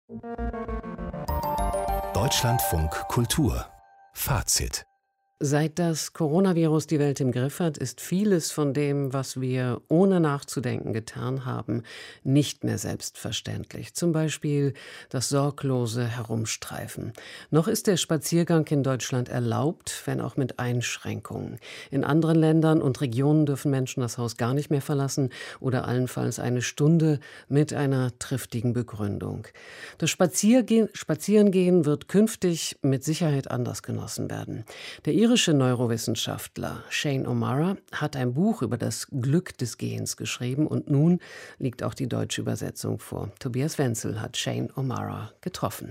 Deutschlandfunk Kultur Fazit. Seit das Coronavirus die Welt im Griff hat, ist vieles von dem, was wir ohne nachzudenken getan haben, nicht mehr selbstverständlich. Zum Beispiel das sorglose Herumstreifen. Noch ist der Spaziergang in Deutschland erlaubt, wenn auch mit Einschränkungen. In anderen Ländern und Regionen dürfen Menschen das Haus gar nicht mehr verlassen oder allenfalls eine Stunde mit einer triftigen Begründung. Das Spazierengehen wird künftig mit Sicherheit anders genossen werden. Der irische Neurowissenschaftler Shane O'Mara hat ein Buch über das Glück des Gehens geschrieben und nun liegt auch die deutsche Übersetzung vor. Tobias Wenzel hat Shane O'Mara getroffen.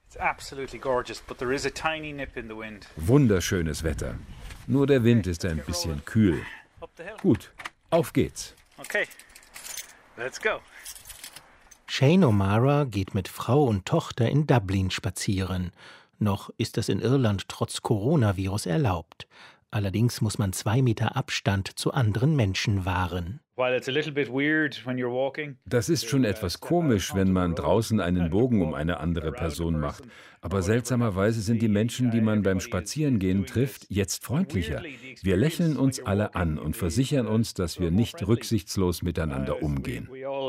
Wunderschönes Wetter. Nur der Wind ist ein bisschen kühl. Gut, auf geht's. Okay, let's go. Shane O'Mara geht mit Frau und Tochter in Dublin spazieren. Noch ist das in Irland trotz Coronavirus erlaubt. Allerdings muss man 2 Meter Abstand zu anderen Menschen wahren. Das ist schon etwas komisch, wenn man draußen einen Bogen um eine andere Person macht. Aber seltsamerweise sind die Menschen, die man beim Spazierengehen trifft, jetzt freundlicher. Wir lächeln uns alle an und versichern uns, dass wir nicht rücksichtslos miteinander umgehen.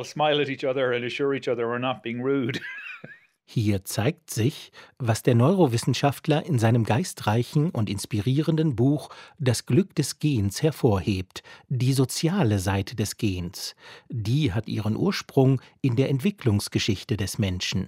Hier zeigt sich, was der Neurowissenschaftler in seinem geistreichen und inspirierenden Buch Das Glück des Gehens hervorhebt, die soziale Seite des Gehens. Die hat ihren Ursprung in der Entwicklungsgeschichte des Menschen.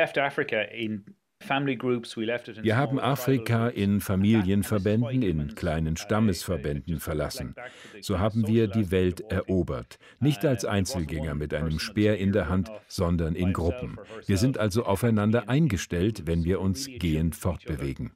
Wir haben Afrika in Familienverbänden, in kleinen Stammesverbänden verlassen. So haben wir die Welt erobert. Nicht als Einzelgänger mit einem Speer in der Hand, sondern in Gruppen. Wir sind also aufeinander eingestellt, wenn wir uns gehend fortbewegen.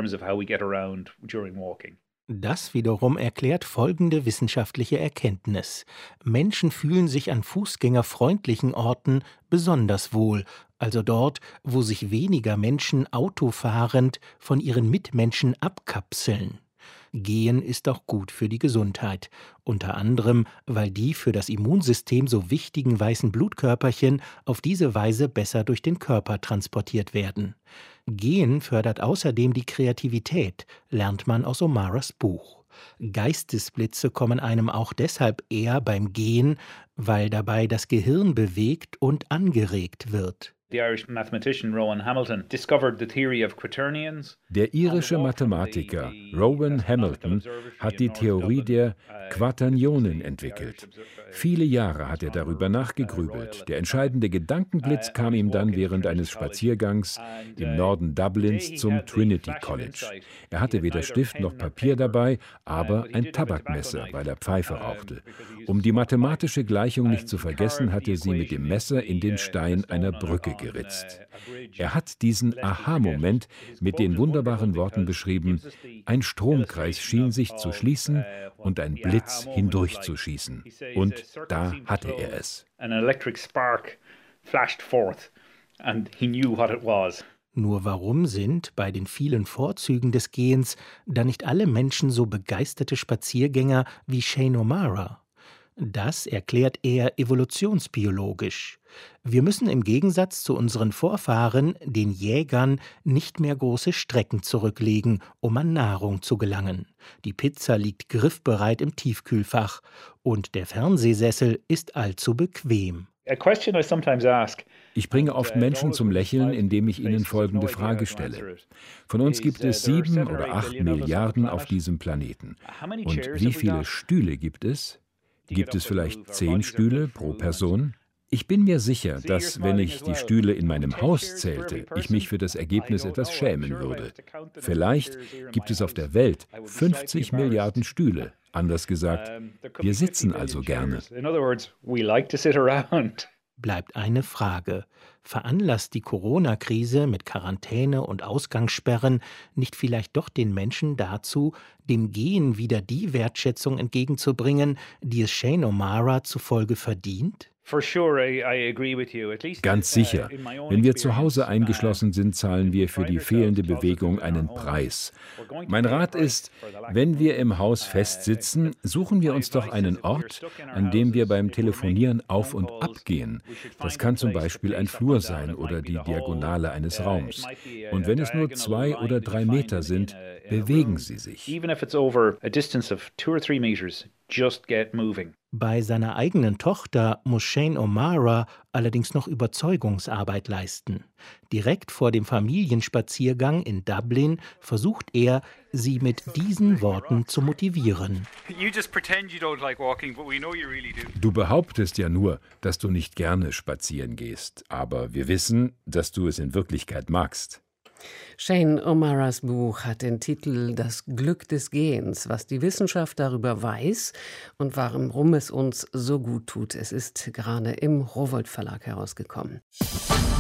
Das wiederum erklärt folgende wissenschaftliche Erkenntnis. Menschen fühlen sich an fußgängerfreundlichen Orten besonders wohl, also dort, wo sich weniger Menschen autofahrend von ihren Mitmenschen abkapseln. Gehen ist auch gut für die Gesundheit, unter anderem, weil die für das Immunsystem so wichtigen weißen Blutkörperchen auf diese Weise besser durch den Körper transportiert werden. Gehen fördert außerdem die Kreativität, lernt man aus O'Maras Buch. Geistesblitze kommen einem auch deshalb eher beim Gehen, weil dabei das Gehirn bewegt und angeregt wird. Der irische Mathematiker Rowan Hamilton hat die Theorie der Quaternionen entwickelt. Viele Jahre hat er darüber nachgegrübelt. Der entscheidende Gedankenblitz kam ihm dann während eines Spaziergangs im Norden Dublins zum Trinity College. Er hatte weder Stift noch Papier dabei, aber ein Tabakmesser, weil er Pfeife rauchte. Um die mathematische Gleichung nicht zu vergessen, hat er sie mit dem Messer in den Stein einer Brücke geritzt. Er hat diesen Aha-Moment mit den wunderbaren Worten beschrieben: Ein Stromkreis schien sich zu schließen und ein Blitz hindurchzuschießen. Und da hatte er es. Nur warum sind bei den vielen Vorzügen des Gehens dann nicht alle Menschen so begeisterte Spaziergänger wie Shane O'Mara? Das erklärt er evolutionsbiologisch. Wir müssen im Gegensatz zu unseren Vorfahren, den Jägern, nicht mehr große Strecken zurücklegen, um an Nahrung zu gelangen. Die Pizza liegt griffbereit im Tiefkühlfach und der Fernsehsessel ist allzu bequem. Ich bringe oft Menschen zum Lächeln, indem ich ihnen folgende Frage stelle. Von uns gibt es 7 oder 8 Milliarden auf diesem Planeten. Und wie viele Stühle gibt es? Gibt es vielleicht 10 Stühle pro Person? Ich bin mir sicher, dass, wenn ich die Stühle in meinem Haus zählte, ich mich für das Ergebnis etwas schämen würde. Vielleicht gibt es auf der Welt 50 Milliarden Stühle. Anders gesagt, wir sitzen also gerne. Bleibt eine Frage. Veranlasst die Corona-Krise mit Quarantäne und Ausgangssperren nicht vielleicht doch den Menschen dazu, dem Gehen wieder die Wertschätzung entgegenzubringen, die es Shane O'Mara zufolge verdient? Ganz sicher. Wenn wir zu Hause eingeschlossen sind, zahlen wir für die fehlende Bewegung einen Preis. Mein Rat ist, wenn wir im Haus festsitzen, suchen wir uns doch einen Ort, an dem wir beim Telefonieren auf und ab gehen. Das kann zum Beispiel ein Flur sein oder die Diagonale eines Raums. Und wenn es nur 2 oder 3 Meter sind, bewegen Sie sich. Bei seiner eigenen Tochter muss Shane O'Mara allerdings noch Überzeugungsarbeit leisten. Direkt vor dem Familienspaziergang in Dublin versucht er, sie mit diesen Worten zu motivieren. Du behauptest ja nur, dass du nicht gerne spazieren gehst, aber wir wissen, dass du es in Wirklichkeit magst. Shane O'Maras Buch hat den Titel »Das Glück des Gehens«, was die Wissenschaft darüber weiß und warum es uns so gut tut. Es ist gerade im Rowohlt Verlag herausgekommen.